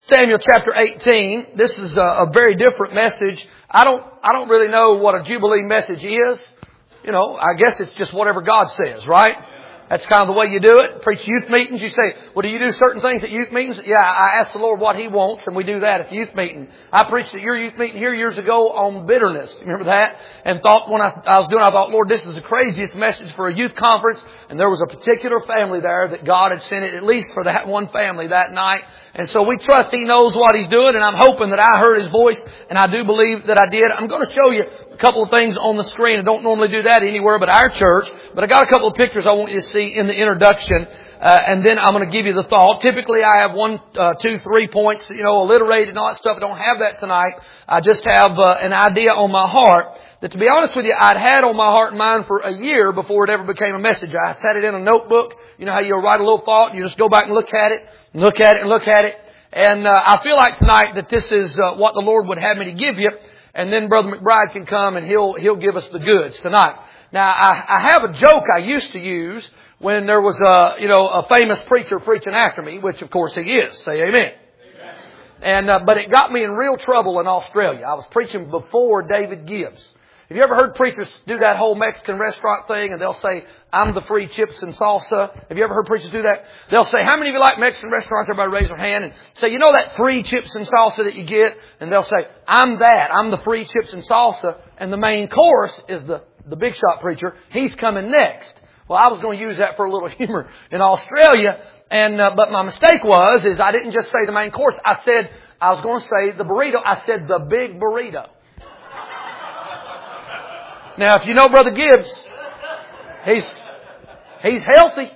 Samuel chapter 18. This is a very different message. I don't really know what a Jubilee message is. You know, I guess it's just whatever God says, right? That's kind of the way you do it. Preach youth meetings. You say, well, do you do certain things at youth meetings? Yeah, I ask the Lord what He wants, and we do that at the youth meeting. I preached at your youth meeting here years ago on bitterness. Remember that? And thought when I thought, Lord, this is the craziest message for a youth conference. And there was a particular family there that God had sent it at least for that one family that night. And so we trust He knows what He's doing, and I'm hoping that I heard His voice, and I do believe that I did. I'm going to show you a couple of things on the screen. I don't normally do that anywhere but our church, but I got a couple of pictures I want you to see in the introduction, and then I'm going to give you the thought. Typically I have 1, 2, 3 points, alliterated and all that stuff. I don't have that tonight. I just have an idea on my heart that, to be honest with you, I'd had on my heart and mind for a year before it ever became a message. I sat it in a notebook. You know how you write a little thought and you just go back and look at it, and look at it, and look at it. And I feel like tonight that this is what the Lord would have me to give you. And then Brother McBride can come and he'll give us the goods tonight. Now, I have a joke I used to use when there was a famous preacher preaching after me, which of course he is. Say amen. And but it got me in real trouble in Australia. I was preaching before David Gibbs. Have you ever heard preachers do that whole Mexican restaurant thing and they'll say, I'm the free chips and salsa? Have you ever heard preachers do that? They'll say, how many of you like Mexican restaurants? Everybody raise their hand and say, you know that free chips and salsa that you get? And they'll say, I'm that. I'm the free chips and salsa. And the main course is the big shot preacher. He's coming next. Well, I was going to use that for a little humor in Australia. And but my mistake is I didn't just say the main course. I was going to say the burrito. I said the big burrito. Now, if you know Brother Gibbs, he's healthy.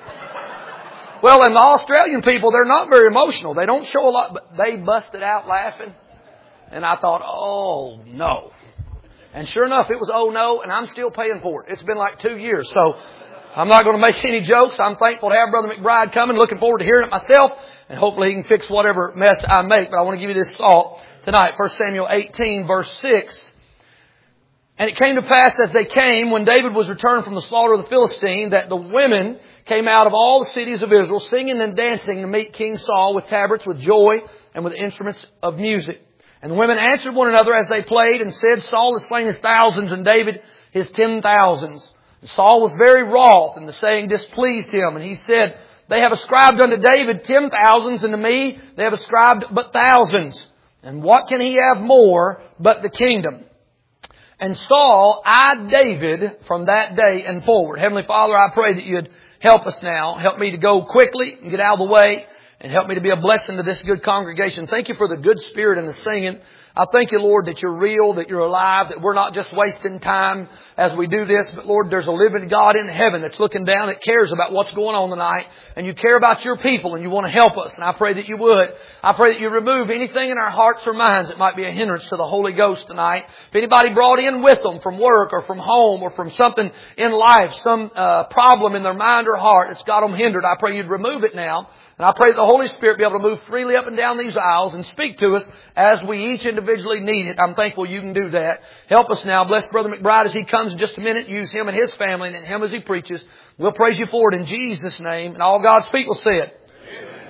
Well, and the Australian people, they're not very emotional. They don't show a lot, but they busted out laughing. And I thought, oh, no. And sure enough, it was oh, no, and I'm still paying for it. It's been like 2 years, so I'm not going to make any jokes. I'm thankful to have Brother McBride coming, looking forward to hearing it myself, and hopefully he can fix whatever mess I make. But I want to give you this thought tonight. 1 Samuel 18, verse 6. And it came to pass as they came, when David was returned from the slaughter of the Philistine, that the women came out of all the cities of Israel, singing and dancing to meet King Saul with tabrets, with joy, and with instruments of music. And the women answered one another as they played, and said, Saul has slain his thousands, and David his 10,000s. And Saul was very wroth, and the saying displeased him. And he said, they have ascribed unto David 10,000s, and to me they have ascribed but thousands. And what can he have more but the kingdom? And Saul eyed David from that day and forward. Heavenly Father, I pray that You'd help us now. Help me to go quickly and get out of the way. And help me to be a blessing to this good congregation. Thank You for the good spirit and the singing. I thank You, Lord, that You're real, that You're alive, that we're not just wasting time as we do this. But Lord, there's a living God in heaven that's looking down, that cares about what's going on tonight. And You care about Your people and You want to help us. And I pray that You would. I pray that You remove anything in our hearts or minds that might be a hindrance to the Holy Ghost tonight. If anybody brought in with them from work or from home or from something in life, some problem in their mind or heart that's got them hindered, I pray You'd remove it now. And I pray that the Holy Spirit be able to move freely up and down these aisles and speak to us as we each individually need it. I'm thankful You can do that. Help us now. Bless Brother McBride as he comes in just a minute. Use him and his family and him as he preaches. We'll praise You for it in Jesus' name. And all God's people said. Amen.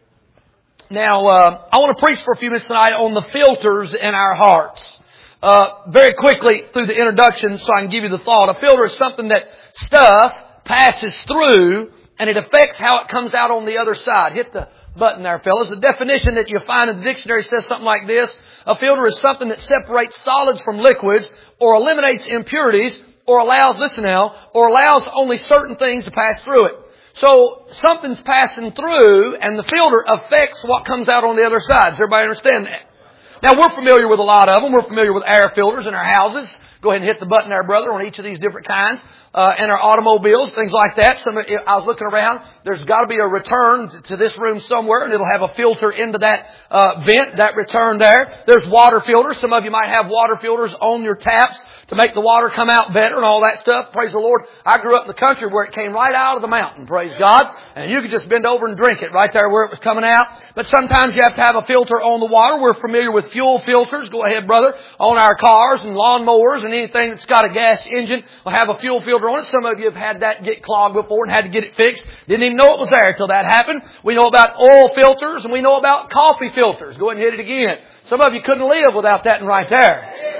Now, I want to preach for a few minutes tonight on the filters in our hearts. Very quickly through the introduction so I can give you the thought. A filter is something that stuff passes through and it affects how it comes out on the other side. Hit the button there, fellas. The definition that you find in the dictionary says something like this. A filter is something that separates solids from liquids or eliminates impurities or allows, listen now, or allows only certain things to pass through it. So something's passing through and the filter affects what comes out on the other side. Does everybody understand that? Now, we're familiar with a lot of them. We're familiar with air filters in our houses. Go ahead and hit the button there, brother, on each of these different kinds. And our automobiles, things like that. I was looking around. There's got to be a return to this room somewhere, and it'll have a filter into that vent, that return there. There's water filters. Some of you might have water filters on your taps to make the water come out better and all that stuff. Praise the Lord. I grew up in the country where it came right out of the mountain. Praise God. And you could just bend over and drink it right there where it was coming out. But sometimes you have to have a filter on the water. We're familiar with fuel filters. Go ahead, brother. On our cars and lawnmowers and anything that's got a gas engine will have a fuel filter on it. Some of you have had that get clogged before and had to get it fixed. Didn't even know it was there until that happened. We know about oil filters and we know about coffee filters. Go ahead and hit it again. Some of you couldn't live without that one right there.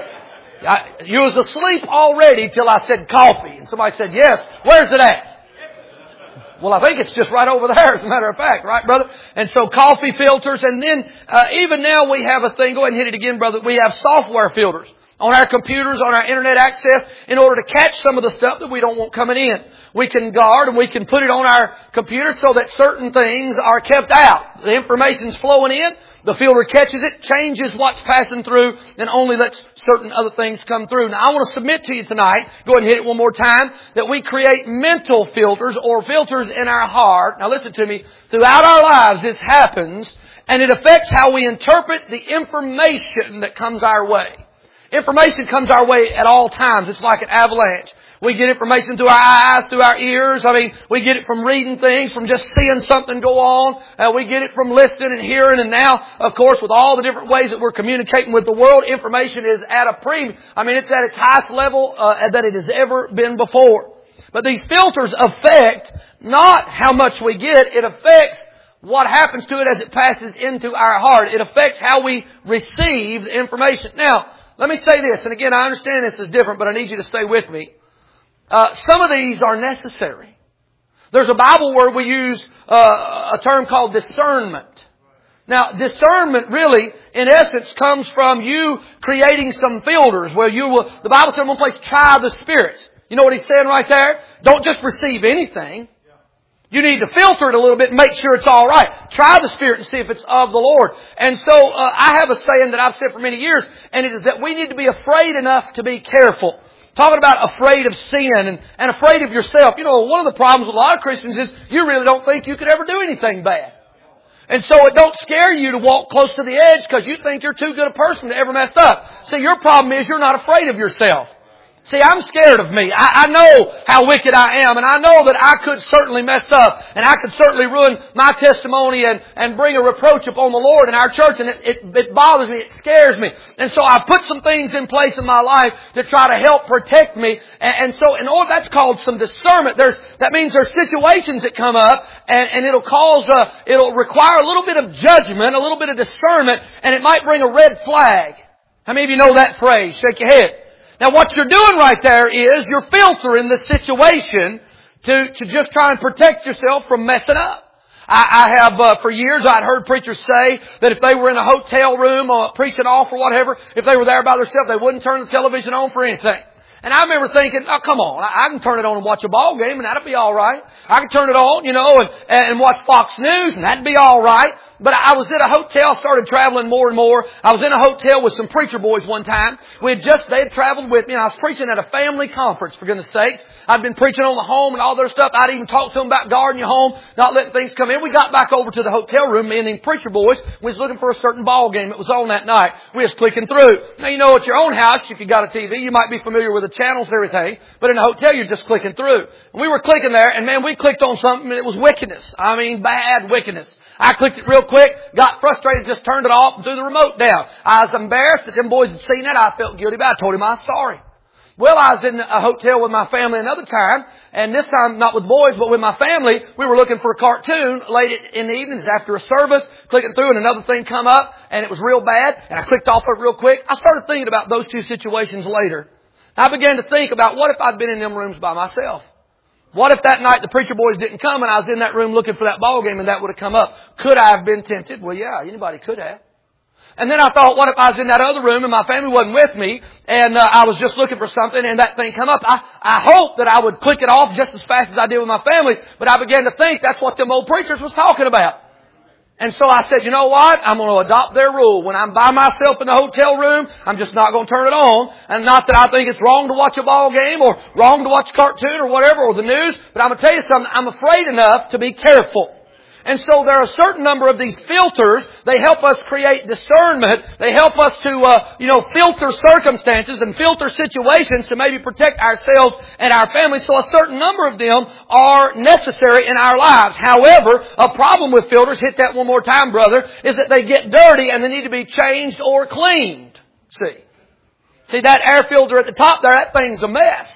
You was asleep already till I said coffee. And somebody said, yes. Where's it at? Well, I think it's just right over there, as a matter of fact. Right, brother? And so coffee filters. And then even now we have a thing. Go ahead and hit it again, brother. We have software filters on our computers, on our internet access, in order to catch some of the stuff that we don't want coming in. We can guard and we can put it on our computer so that certain things are kept out. The information's flowing in. The filter catches it, changes what's passing through, and only lets certain other things come through. Now, I want to submit to you tonight, go ahead and hit it one more time, that we create mental filters or filters in our heart. Now, listen to me. Throughout our lives, this happens, and it affects how we interpret the information that comes our way. Information comes our way at all times. It's like an avalanche. We get information through our eyes, through our ears. We get it from reading things, from just seeing something go on. We get it from listening and hearing. And now, of course, with all the different ways that we're communicating with the world, information is at a premium. It's at its highest level that it has ever been before. But these filters affect not how much we get. It affects what happens to it as it passes into our heart. It affects how we receive the information. Now, let me say this, and again, I understand this is different, but I need you to stay with me. Some of these are necessary. There's a Bible word we use a term called discernment. Now, discernment really, in essence, comes from you creating some filters where you will, the Bible said in one place, try the spirits. You know what he's saying right there? Don't just receive anything. You need to filter it a little bit and make sure it's all right. Try the Spirit and see if it's of the Lord. And so I have a saying that I've said for many years, and it is that we need to be afraid enough to be careful. Talking about afraid of sin and afraid of yourself. One of the problems with a lot of Christians is you really don't think you could ever do anything bad. And so it don't scare you to walk close to the edge because you think you're too good a person to ever mess up. See, your problem is you're not afraid of yourself. See, I'm scared of me. I know how wicked I am, and I know that I could certainly mess up, and I could certainly ruin my testimony and bring a reproach upon the Lord and our church, and it bothers me, it scares me. And so I put some things in place in my life to try to help protect me. And so in order, that's called some discernment. That means there's situations that come up, and it'll require a little bit of judgment, a little bit of discernment, and it might bring a red flag. How many of you know that phrase? Shake your head. Now what you're doing right there is you're filtering the situation to just try and protect yourself from messing up. I have, for years, I'd heard preachers say that if they were in a hotel room or preaching off or whatever, if they were there by themselves, they wouldn't turn the television on for anything. And I remember thinking, oh, come on, I can turn it on and watch a ball game and that'd be all right. I can turn it on, and watch Fox News and that'd be all right. But I was at a hotel, started traveling more and more. I was in a hotel with some preacher boys one time. They had traveled with me, and I was preaching at a family conference, for goodness sakes. I'd been preaching on the home and all their stuff. I'd even talked to them about guarding your home, not letting things come in. We got back over to the hotel room, me and the preacher boys. We was looking for a certain ball game that was on that night. We was clicking through. Now, at your own house, if you got a TV, you might be familiar with the channels and everything. But in a hotel, you're just clicking through. And we were clicking there, and man, we clicked on something, and it was wickedness. Bad wickedness. I clicked it real quick, got frustrated, just turned it off and threw the remote down. I was embarrassed that them boys had seen that. I felt guilty about it. I told him I was sorry. Well, I was in a hotel with my family another time, and this time not with boys, but with my family. We were looking for a cartoon late in the evenings after a service, clicking through, and another thing come up, and it was real bad, and I clicked off it real quick. I started thinking about those two situations later. I began to think about what if I'd been in them rooms by myself? What if that night the preacher boys didn't come and I was in that room looking for that ball game and that would have come up? Could I have been tempted? Well, yeah, anybody could have. And then I thought, what if I was in that other room and my family wasn't with me and I was just looking for something and that thing come up? I hope that I would click it off just as fast as I did with my family, but I began to think that's what them old preachers was talking about. And so I said, you know what? I'm going to adopt their rule. When I'm by myself in the hotel room, I'm just not going to turn it on. And not that I think it's wrong to watch a ball game or wrong to watch a cartoon or whatever or the news, but I'm going to tell you something. I'm afraid enough to be careful. And so there are a certain number of these filters. They help us create discernment. They help us to, filter circumstances and filter situations to maybe protect ourselves and our families. So a certain number of them are necessary in our lives. However, a problem with filters, hit that one more time, brother, is that they get dirty and they need to be changed or cleaned. See? See, that air filter at the top there, that thing's a mess.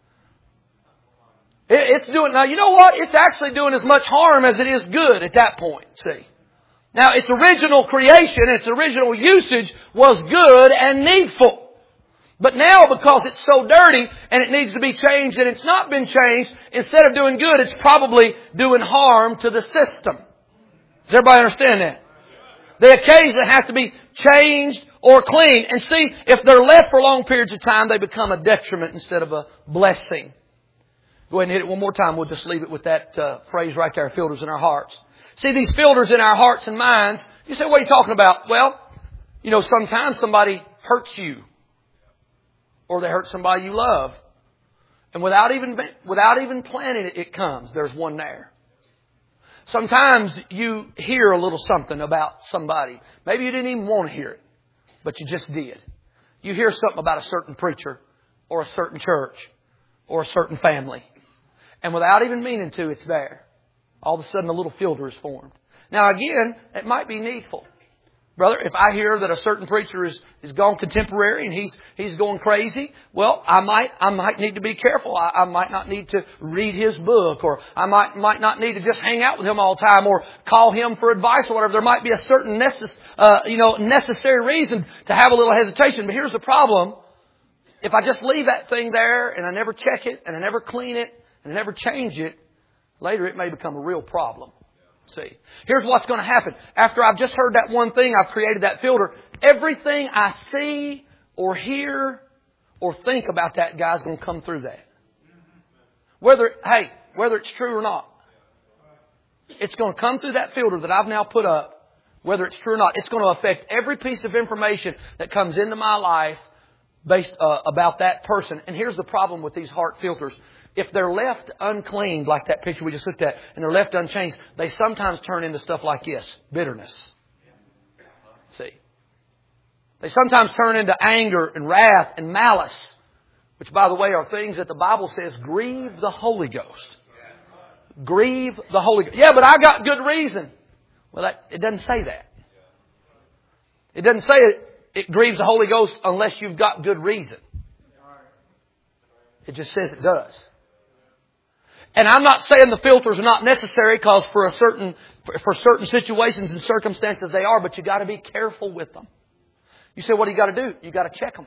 It's doing, now you know what? It's actually doing as much harm as it is good at that point, see. Now, its original creation, its original usage was good and needful. But now, because it's so dirty and it needs to be changed and it's not been changed, instead of doing good, it's probably doing harm to the system. Does everybody understand that? They occasionally have to be changed or cleaned. And see, if they're left for long periods of time, they become a detriment instead of a blessing. Go ahead and hit it one more time. We'll just leave it with that phrase right there, filters in our hearts. See, these filters in our hearts and minds, you say, what are you talking about? Well, you know, sometimes somebody hurts you. Or they hurt somebody you love. And without even planning it, it comes. There's one there. Sometimes you hear a little something about somebody. Maybe you didn't even want to hear it, but you just did. You hear something about a certain preacher or a certain church or a certain family. And without even meaning to, it's there. All of a sudden a little filter is formed. Now again, it might be needful. Brother, if I hear that a certain preacher is gone contemporary and he's going crazy, well, I might need to be careful. I might not need to read his book, or I might not need to just hang out with him all the time or call him for advice or whatever. There might be a certain necessary reason to have a little hesitation. But here's the problem. If I just leave that thing there and I never check it and I never clean it and I never change it, later it may become a real problem. See, here's what's going to happen. After I've just heard that one thing, I've created that filter. Everything I see or hear or think about that guy's going to come through that. Whether it's true or not. It's going to come through that filter that I've now put up, whether it's true or not. It's going to affect every piece of information that comes into my life based about that person. And here's the problem with these heart filters. If they're left uncleaned, like that picture we just looked at, and they're left unchanged, they sometimes turn into stuff like this, bitterness. See? They sometimes turn into anger and wrath and malice, which, by the way, are things that the Bible says grieve the Holy Ghost. Grieve the Holy Ghost. Yeah, but I got good reason. Well, it doesn't say that. It doesn't say it grieves the Holy Ghost unless you've got good reason. It just says it does. And I'm not saying the filters are not necessary, because for certain situations and circumstances they are, but you got to be careful with them. You say, what do you got to do? You got to check them.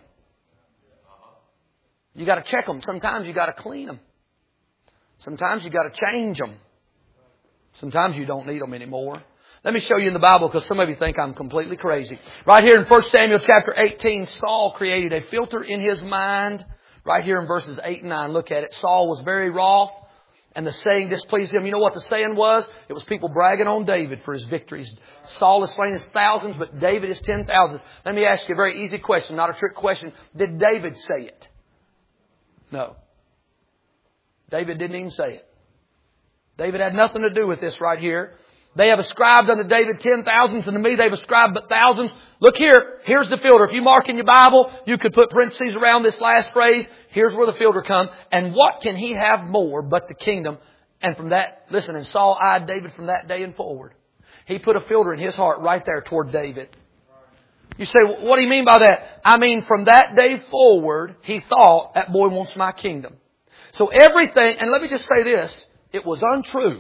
You got to check them. Sometimes you got to clean them. Sometimes you got to change them. Sometimes you don't need them anymore. Let me show you in the Bible, because some of you think I'm completely crazy. Right here in 1 Samuel chapter 18, Saul created a filter in his mind. Right here in verses 8 and 9, look at it. Saul was very wroth, and the saying displeased him. You know what the saying was? It was people bragging on David for his victories. Saul has slain his thousands, but David is 10,000. Let me ask you a very easy question, not a trick question. Did David say it? No. David didn't even say it. David had nothing to do with this right here. They have ascribed unto David 10,000s, and to me they've ascribed but thousands. Look here. Here's the filter. If you mark in your Bible, you could put parentheses around this last phrase. Here's where the filter comes. And what can he have more but the kingdom? And from that, listen, and Saul eyed David from that day and forward. He put a filter in his heart right there toward David. You say, what do you mean by that? I mean, from that day forward, he thought, that boy wants my kingdom. So everything, and let me just say this, it was untrue.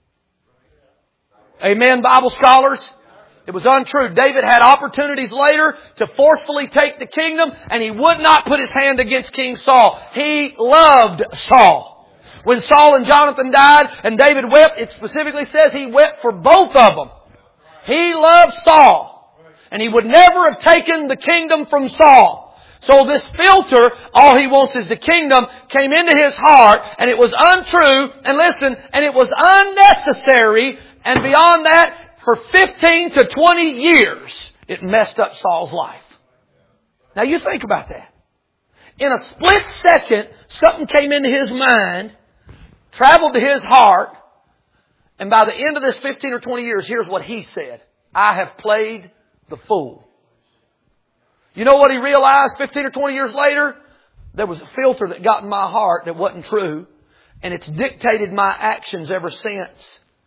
Amen, Bible scholars? It was untrue. David had opportunities later to forcefully take the kingdom, and he would not put his hand against King Saul. He loved Saul. When Saul and Jonathan died and David wept, it specifically says he wept for both of them. He loved Saul, and he would never have taken the kingdom from Saul. So this filter, all he wants is the kingdom, came into his heart, and it was untrue, and listen, and it was unnecessary. And beyond that, for 15 to 20 years, it messed up Saul's life. Now you think about that. In a split second, something came into his mind, traveled to his heart, and by the end of this 15 or 20 years, here's what he said. I have played the fool. You know what he realized 15 or 20 years later? There was a filter that got in my heart that wasn't true, and it's dictated my actions ever since.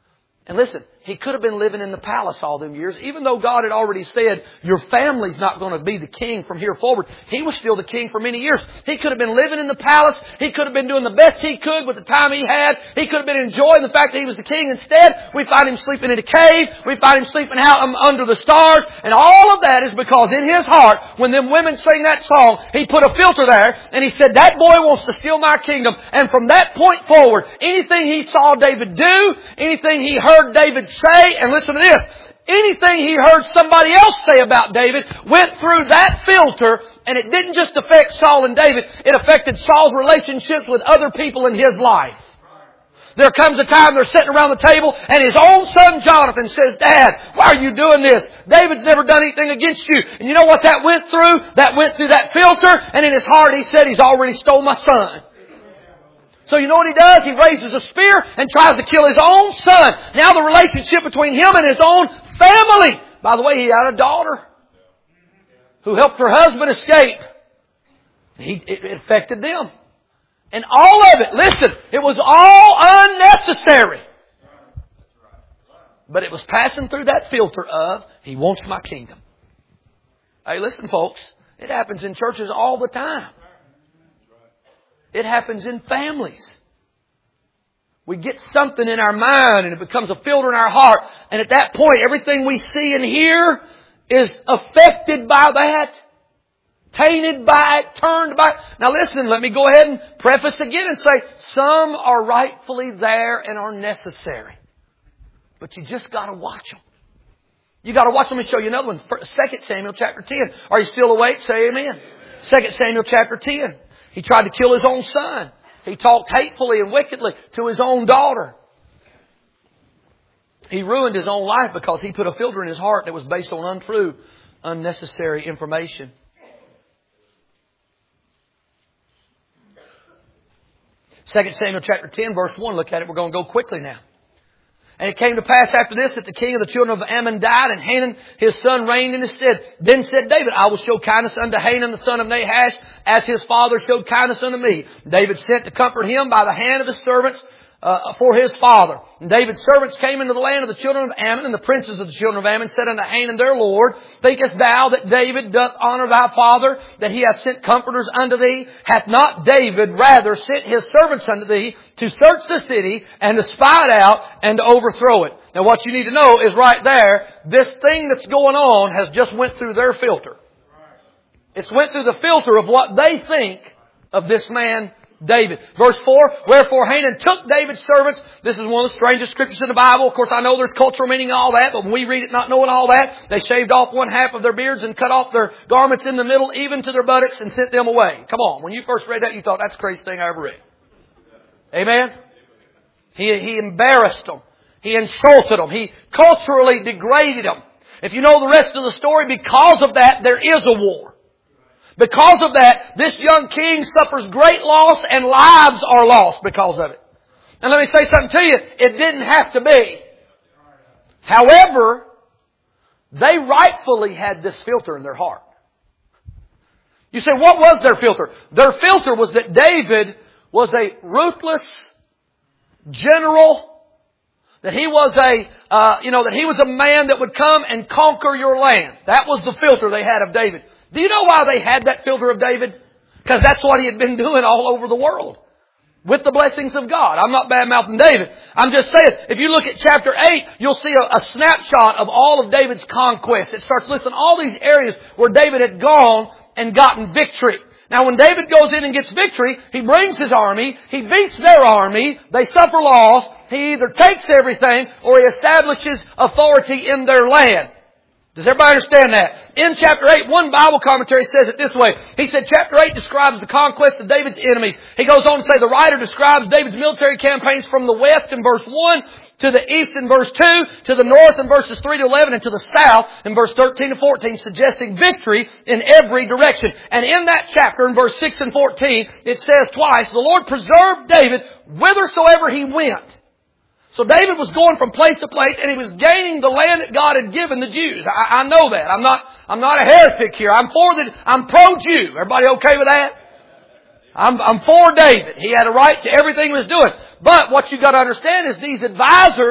And listen, he could have been living in the palace all them years. Even though God had already said, your family's not going to be the king from here forward, he was still the king for many years. He could have been living in the palace. He could have been doing the best he could with the time he had. He could have been enjoying the fact that he was the king. Instead, we find him sleeping in a cave. We find him sleeping out under the stars. And all of that is because in his heart, when them women sang that song, he put a filter there and he said, that boy wants to steal my kingdom. And from that point forward, anything he saw David do, anything he heard David say, and listen to this, anything he heard somebody else say about David went through that filter, and it didn't just affect Saul and David, it affected Saul's relationships with other people in his life. There comes a time they're sitting around the table and his own son Jonathan says, Dad, why are you doing this? David's never done anything against you. And you know what that went through? That went through that filter, and in his heart he said, he's already stole my son. So you know what he does? He raises a spear and tries to kill his own son. Now the relationship between him and his own family. By the way, he had a daughter who helped her husband escape. It affected them. And all of it, listen, it was all unnecessary. But it was passing through that filter of, he wants my kingdom. Hey, listen folks, it happens in churches all the time. It happens in families. We get something in our mind and it becomes a filter in our heart. And at that point, everything we see and hear is affected by that. Tainted by it, turned by it. Now listen, let me go ahead and preface again and say, some are rightfully there and are necessary. But you just got to watch them. You got to watch them. Let me show you another one. 2 Samuel chapter 10. Are you still awake? Say amen. 2 Samuel chapter 10. He tried to kill his own son. He talked hatefully and wickedly to his own daughter. He ruined his own life because he put a filter in his heart that was based on untrue, unnecessary information. Second Samuel chapter 10 verse 1. Look at it. We're going to go quickly now. And it came to pass after this that the king of the children of Ammon died, and Hanun his son reigned in his stead. Then said David, I will show kindness unto Hanun the son of Nahash, as his father showed kindness unto me. David sent to comfort him by the hand of his servants for his father. And David's servants came into the land of the children of Ammon, and the princes of the children of Ammon said unto Hanun their lord, Thinkest thou that David doth honor thy father, that he hath sent comforters unto thee? Hath not David rather sent his servants unto thee to search the city and to spy it out and to overthrow it? Now what you need to know is right there, this thing that's going on has just went through their filter. It's went through the filter of what they think of this man David. Verse 4, wherefore Hanun took David's servants. This is one of the strangest scriptures in the Bible. Of course, I know there's cultural meaning and all that, but when we read it not knowing all that, they shaved off one half of their beards and cut off their garments in the middle, even to their buttocks, and sent them away. Come on. When you first read that, you thought, that's the craziest thing I ever read. Amen? He embarrassed them. He insulted them. He culturally degraded them. If you know the rest of the story, because of that, there is a war. Because of that, this young king suffers great loss and lives are lost because of it. And let me say something to you. It didn't have to be. However, they rightfully had this filter in their heart. You say, what was their filter? Their filter was that David was a ruthless general. That he was that he was a man that would come and conquer your land. That was the filter they had of David. Do you know why they had that filter of David? Because that's what he had been doing all over the world. With the blessings of God. I'm not bad-mouthing David. I'm just saying, if you look at chapter 8, you'll see a snapshot of all of David's conquests. It starts listing all these areas where David had gone and gotten victory. Now when David goes in and gets victory, he brings his army, he beats their army, they suffer loss, he either takes everything or he establishes authority in their land. Does everybody understand that? In chapter 8, one Bible commentary says it this way. He said chapter 8 describes the conquest of David's enemies. He goes on to say the writer describes David's military campaigns from the west in verse 1, to the east in verse 2, to the north in verses 3 to 11, and to the south in verse 13 to 14, suggesting victory in every direction. And in that chapter, in verse 6 and 14, it says twice, the Lord preserved David whithersoever he went. So David was going from place to place and he was gaining the land that God had given the Jews. I know that. I'm not a heretic here. I'm pro-Jew. Everybody okay with that? I'm for David. He had a right to everything he was doing. But what you got to understand is these advisors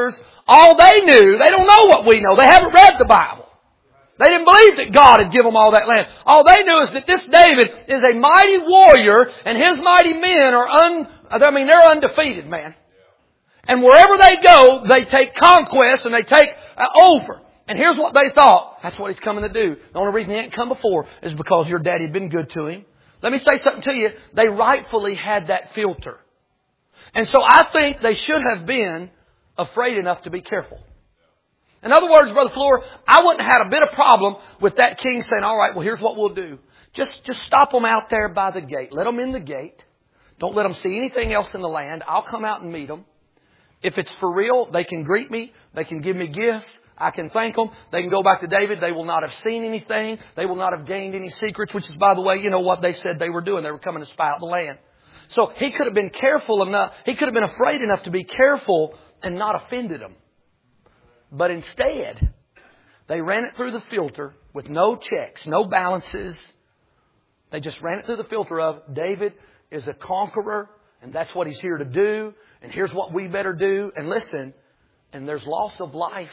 All they knew, they don't know what we know. They haven't read the Bible. They didn't believe that God had given them all that land. All they knew is that this David is a mighty warrior and his mighty men are they're undefeated, man. And wherever they go, they take conquest and they take over. And here's what they thought. That's what he's coming to do. The only reason he hadn't come before is because your daddy had been good to him. Let me say something to you. They rightfully had that filter. And so I think they should have been afraid enough to be careful. In other words, Brother Fleur, I wouldn't have had a bit of problem with that king saying, all right, well, here's what we'll do. Just stop them out there by the gate. Let them in the gate. Don't let them see anything else in the land. I'll come out and meet them. If it's for real, they can greet me. They can give me gifts. I can thank them. They can go back to David. They will not have seen anything. They will not have gained any secrets, which is, by the way, you know what they said they were doing. They were coming to spy out the land. So he could have been careful enough. He could have been afraid enough to be careful and not offended them. But instead, they ran it through the filter with no checks, no balances. They just ran it through the filter of David is a conqueror and that's what he's here to do. And here's what we better do. And listen, and there's loss of life.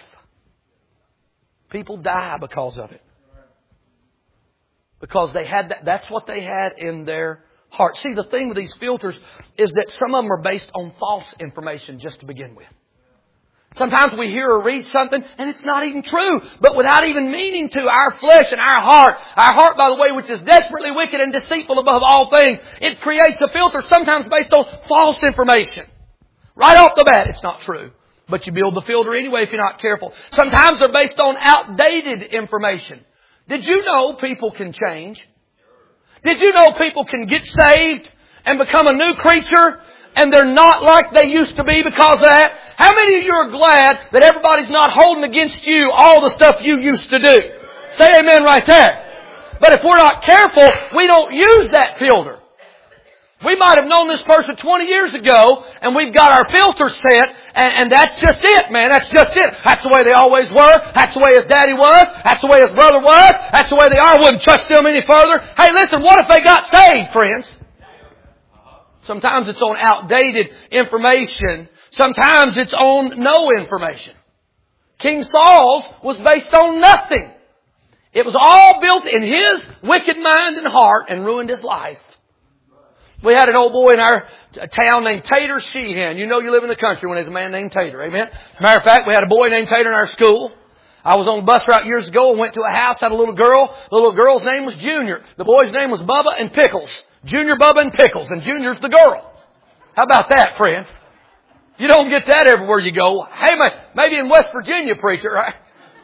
People die because of it. Because they had that's what they had in their heart. See, the thing with these filters is that some of them are based on false information just to begin with. Sometimes we hear or read something and it's not even true. But without even meaning to, our flesh and our heart, by the way, which is desperately wicked and deceitful above all things, it creates a filter sometimes based on false information. Right off the bat, it's not true. But you build the filter anyway if you're not careful. Sometimes they're based on outdated information. Did you know people can change? Did you know people can get saved and become a new creature and they're not like they used to be because of that? How many of you are glad that everybody's not holding against you all the stuff you used to do? Say amen right there. But if we're not careful, we don't use that filter. We might have known this person 20 years ago and we've got our filter set and that's just it, man. That's just it. That's the way they always were. That's the way his daddy was. That's the way his brother was. That's the way they are. I wouldn't trust them any further. Hey, listen, what if they got saved, friends? Sometimes it's on outdated information. Sometimes it's on no information. King Saul's was based on nothing. It was all built in his wicked mind and heart and ruined his life. We had an old boy in our town named Tater Sheehan. You know you live in the country when there's a man named Tater. Amen? Matter of fact, we had a boy named Tater in our school. I was on the bus route years ago and went to a house, had a little girl. The little girl's name was Junior. The boy's name was Bubba and Pickles. Junior, Bubba, and Pickles. And Junior's the girl. How about that, friends? You don't get that everywhere you go. Hey, maybe in West Virginia, preacher, right?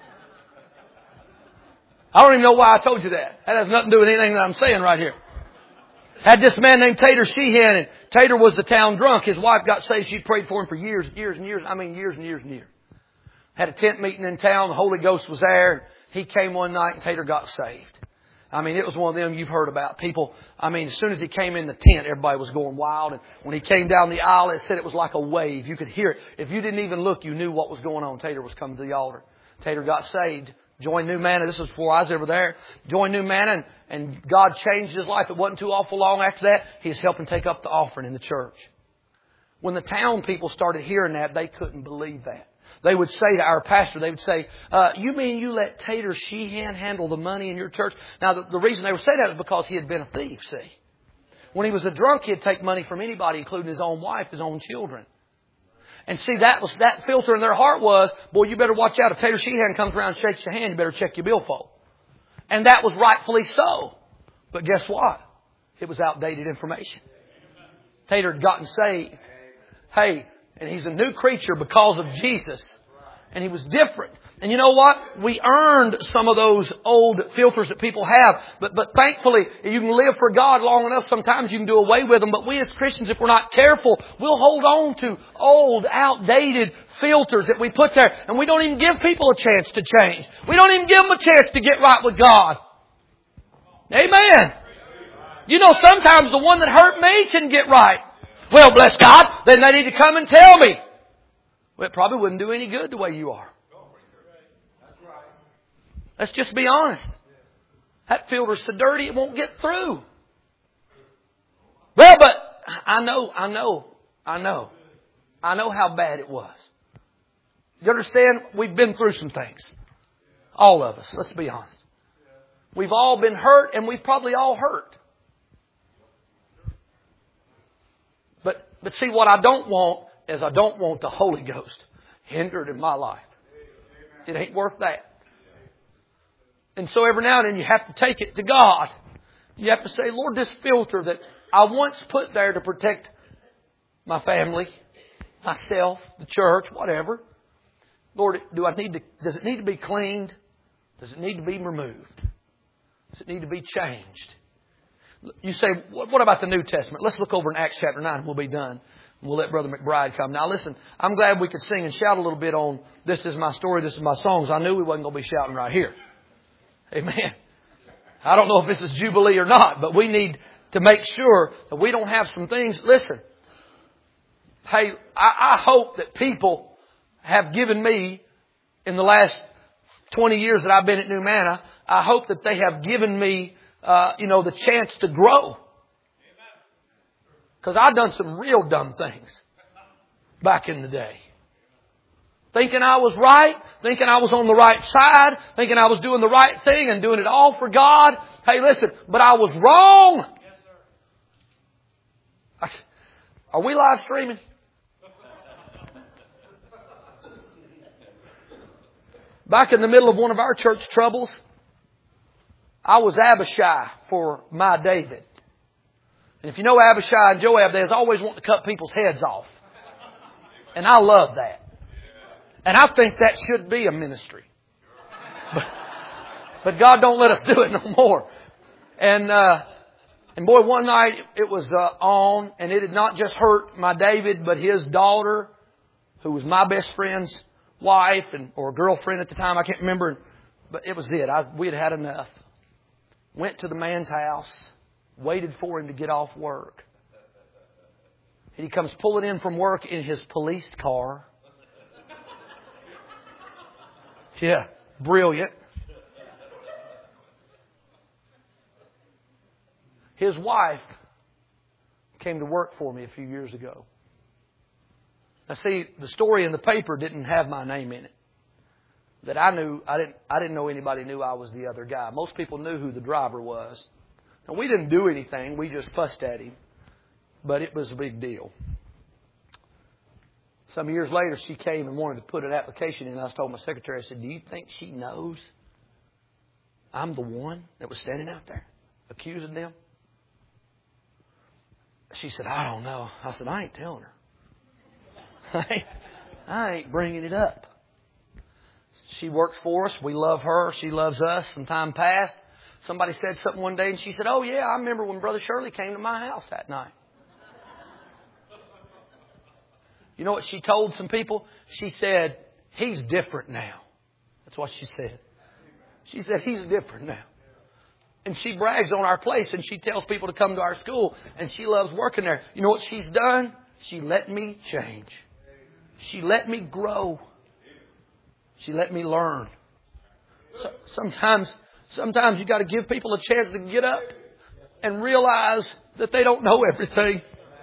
I don't even know why I told you that. That has nothing to do with anything that I'm saying right here. Had this man named Tater Sheehan, and Tater was the town drunk. His wife got saved. She prayed for him for years and years. I mean, years and years and years. Had a tent meeting in town. The Holy Ghost was there. He came one night and Tater got saved. I mean, it was one of them you've heard about. People, I mean, as soon as he came in the tent, everybody was going wild. And when he came down the aisle, it said it was like a wave. You could hear it. If you didn't even look, you knew what was going on. Tater was coming to the altar. Tater got saved. Joined New Manna. This was before I was ever there. Joined New Manna and God changed his life. It wasn't too awful long after that. He was helping take up the offering in the church. When the town people started hearing that, they couldn't believe that. They would say to our pastor, they would say, you mean you let Tater Sheehan handle the money in your church? Now, the reason they would say that is because he had been a thief, see. When he was a drunk, he'd take money from anybody, including his own wife, his own children. And see, that filter in their heart was, boy, you better watch out. If Tater Sheehan comes around and shakes your hand, you better check your billfold. And that was rightfully so. But guess what? It was outdated information. Tater had gotten saved. Hey, and he's a new creature because of Jesus. And he was different. And you know what? We earned some of those old filters that people have. But thankfully, you can live for God long enough. Sometimes you can do away with them. But we as Christians, if we're not careful, we'll hold on to old, outdated filters that we put there. And we don't even give people a chance to change. We don't even give them a chance to get right with God. Amen. You know, sometimes the one that hurt me can get right. Well, bless God, then they need to come and tell me. Well, it probably wouldn't do any good the way you are. Let's just be honest. That filter's so dirty it won't get through. Well, but I know how bad it was. You understand? We've been through some things. All of us. Let's be honest. We've all been hurt, and we've probably all hurt. But see, what I don't want is I don't want the Holy Ghost hindered in my life. It ain't worth that. And so every now and then you have to take it to God. You have to say, Lord, this filter that I once put there to protect my family, myself, the church, whatever. Lord, does it need to be cleaned? Does it need to be removed? Does it need to be changed? You say, what about the New Testament? Let's look over in Acts chapter 9 and we'll be done. We'll let Brother McBride come. Now listen, I'm glad we could sing and shout a little bit on This Is My Story, This Is My Songs. I knew we wasn't going to be shouting right here. Amen. I don't know if this is Jubilee or not, but we need to make sure that we don't have some things. Listen, hey, I hope that people have given me in the last 20 years that I've been at New Manna, I hope that they have given me, the chance to grow. Because I've done some real dumb things back in the day. Thinking I was right, thinking I was on the right side, thinking I was doing the right thing and doing it all for God. Hey, listen, but I was wrong. Yes, sir. Are we live streaming? Back in the middle of one of our church troubles, I was Abishai for my David. And if you know Abishai and Joab, they always want to cut people's heads off. And I love that. And I think that should be a ministry. But God don't let us do it no more. And boy, one night it was on, and it had not just hurt my David, but his daughter, who was my best friend's wife or girlfriend at the time. I can't remember. But it was it. We had had enough. Went to the man's house. Waited for him to get off work. And he comes pulling in from work in his police car. Yeah, brilliant. His wife came to work for me a few years ago. Now see, the story in the paper didn't have my name in it. That I knew, I didn't know anybody knew I was the other guy. Most people knew who the driver was. Now we didn't do anything, we just fussed at him. But it was a big deal. Some years later, she came and wanted to put an application in. I told my secretary, I said, do you think she knows I'm the one that was standing out there accusing them? She said, I don't know. I said, I ain't telling her. I ain't bringing it up. She works for us. We love her. She loves us from time past. Somebody said something one day and she said, oh yeah, I remember when Brother Shirley came to my house that night. You know what she told some people? She said, he's different now. That's what she said. She said, he's different now. And she brags on our place and she tells people to come to our school and she loves working there. You know what she's done? She let me change. She let me grow. She let me learn. So sometimes you got to give people a chance to get up and realize that they don't know everything.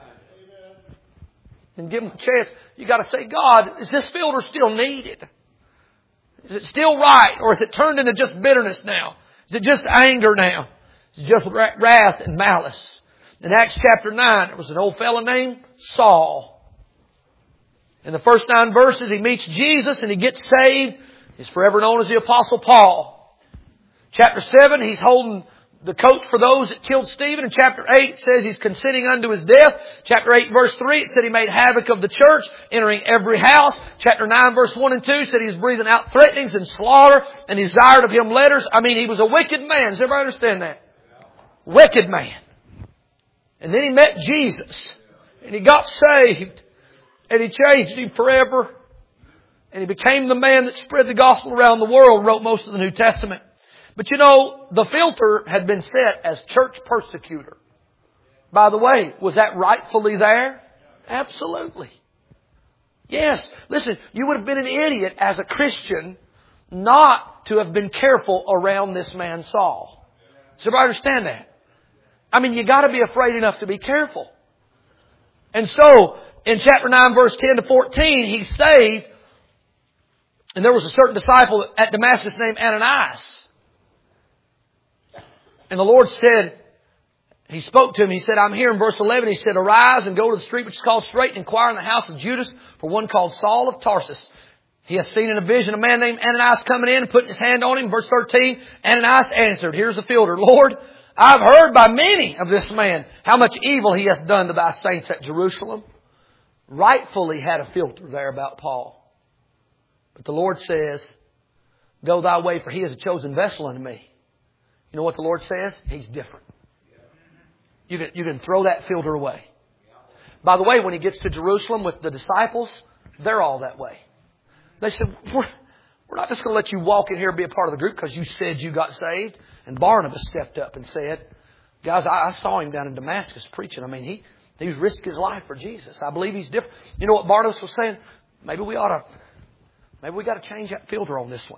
And give them a chance. You got to say, God, is this filter still needed? Is it still right? Or is it turned into just bitterness now? Is it just anger now? Is it just wrath and malice? In Acts chapter 9, there was an old fellow named Saul. In the first 9 verses, he meets Jesus and he gets saved. He's forever known as the Apostle Paul. Chapter 7, he's holding the coat for those that killed Stephen. In chapter 8, it says he's consenting unto his death. Chapter 8, verse 3, it said he made havoc of the church, entering every house. Chapter 9, verse 1 and 2 said he was breathing out threatenings and slaughter and desired of him letters. I mean, he was a wicked man. Does everybody understand that? Wicked man. And then he met Jesus. And he got saved. And he changed him forever. And he became the man that spread the gospel around the world, wrote most of the New Testament. But you know, the filter had been set as church persecutor. By the way, was that rightfully there? Absolutely. Yes. Listen, you would have been an idiot as a Christian not to have been careful around this man Saul. Does everybody understand that? I mean, you got to be afraid enough to be careful. And so, in chapter 9, verse 10 to 14, he's saved. And there was a certain disciple at Damascus named Ananias. And the Lord said, He spoke to him. He said, I'm here in verse 11. He said, arise and go to the street which is called Straight and inquire in the house of Judas for one called Saul of Tarsus. He has seen in a vision a man named Ananias coming in and putting his hand on him. Verse 13, Ananias answered, here's the filter, Lord, I've heard by many of this man how much evil he hath done to thy saints at Jerusalem. Rightfully had a filter there about Paul. But the Lord says, go thy way, for he is a chosen vessel unto me. You know what the Lord says? He's different. You can throw that filter away. By the way, when he gets to Jerusalem with the disciples, they're all that way. They said, we're not just going to let you walk in here and be a part of the group because you said you got saved. And Barnabas stepped up and said, guys, I saw him down in Damascus preaching. I mean, he was risking his life for Jesus. I believe he's different. You know what Barnabas was saying? Maybe we got to change that filter on this one.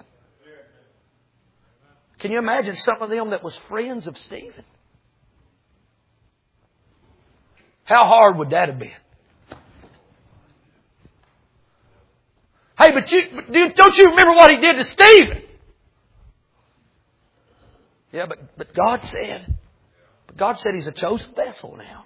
Can you imagine some of them that was friends of Stephen? How hard would that have been? Hey, but don't you remember what he did to Stephen? Yeah, but God said he's a chosen vessel now.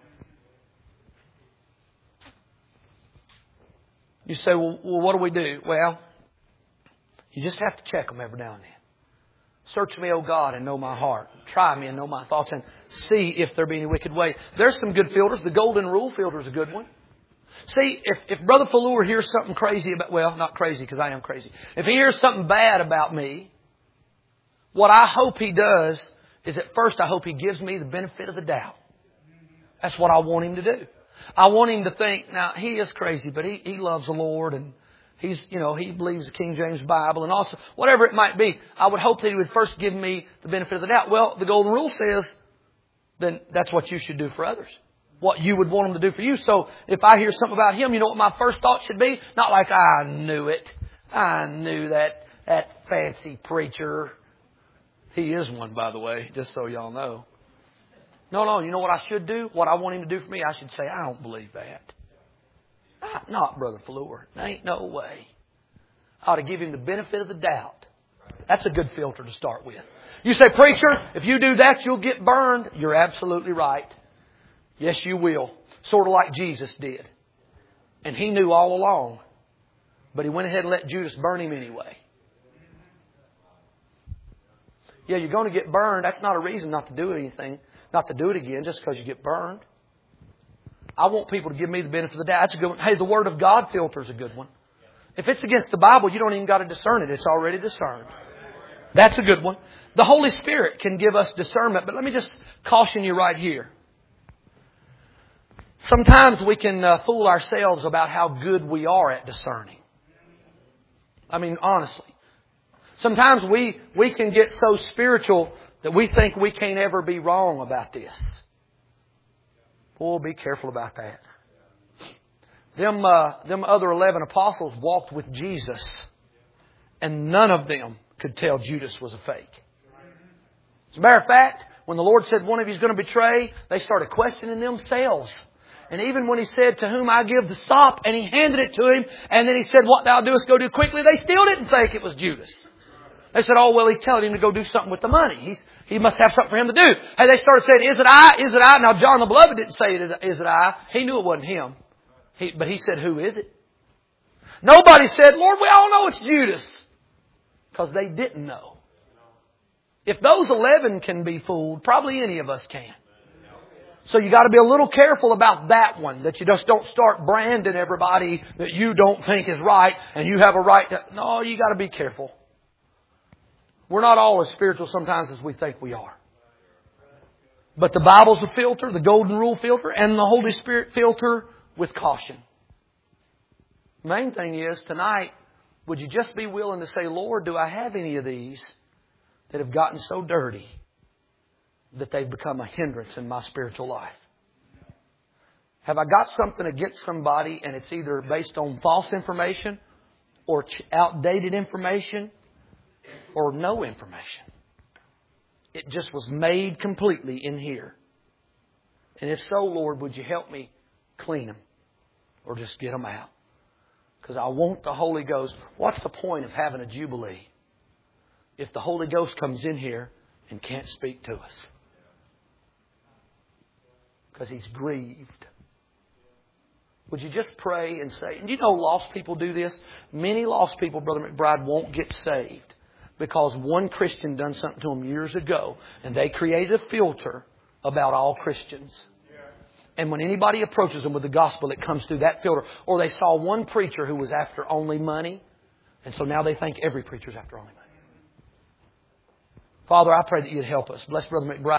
You say, well, what do we do? Well, you just have to check them every now and then. Search me, O God, and know my heart. Try me and know my thoughts and see if there be any wicked way. There's some good filters. The golden rule filter is a good one. See, if Brother Fallour hears something crazy about, well, not crazy because I am crazy. If he hears something bad about me, what I hope he does is at first I hope he gives me the benefit of the doubt. That's what I want him to do. I want him to think, now he is crazy, but he loves the Lord and he believes the King James Bible and also whatever it might be. I would hope that he would first give me the benefit of the doubt. Well, the golden rule says, then that's what you should do for others. What you would want them to do for you. So if I hear something about him, you know what my first thought should be? Not like, I knew it. I knew that fancy preacher. He is one, by the way, just so y'all know. No, you know what I should do? What I want him to do for me? I should say, I don't believe that. Not Brother Fallour. There ain't no way. I ought to give him the benefit of the doubt. That's a good filter to start with. You say, preacher, if you do that, you'll get burned. You're absolutely right. Yes, you will. Sort of like Jesus did. And he knew all along. But he went ahead and let Judas burn him anyway. Yeah, you're going to get burned. That's not a reason not to do anything. Not to do it again just because you get burned. I want people to give me the benefit of the doubt. That's a good one. Hey, the Word of God filter is a good one. If it's against the Bible, you don't even got to discern it. It's already discerned. That's a good one. The Holy Spirit can give us discernment. But let me just caution you right here. Sometimes we can fool ourselves about how good we are at discerning. I mean, honestly. Sometimes we can get so spiritual that we think we can't ever be wrong about this. Oh, be careful about that. Them other 11 apostles walked with Jesus, and none of them could tell Judas was a fake. As a matter of fact, when the Lord said one of you is going to betray, they started questioning themselves. And even when He said, to whom I give the sop, and He handed it to him, and then He said, what thou doest, go do quickly, they still didn't think it was Judas. They said, oh, well, he's telling him to go do something with the money. He must have something for him to do. Hey, they started saying, is it I? Is it I? Now, John the Beloved didn't say, is it I? He knew it wasn't him. But he said, who is it? Nobody said, Lord, we all know it's Judas. Because they didn't know. If those 11 can be fooled, probably any of us can. So you got to be a little careful about that one. That you just don't start branding everybody that you don't think is right and you have a right to... No, you got to be careful. We're not all as spiritual sometimes as we think we are. But the Bible's a filter, the Golden Rule filter, and the Holy Spirit filter with caution. The main thing is, tonight, would you just be willing to say, Lord, do I have any of these that have gotten so dirty that they've become a hindrance in my spiritual life? Have I got something against somebody and it's either based on false information or outdated information or no information? It just was made completely in here. And if so, Lord, would you help me clean them or just get them out? Because I want the Holy Ghost. What's the point of having a Jubilee if the Holy Ghost comes in here and can't speak to us? Because He's grieved. Would you just pray and say, and you know lost people do this? Many lost people, Brother McBride, won't get saved because one Christian done something to them years ago and they created a filter about all Christians. And when anybody approaches them with the gospel, it comes through that filter. Or they saw one preacher who was after only money, and so now they think every preacher's after only money. Father, I pray that You'd help us. Bless Brother McBride.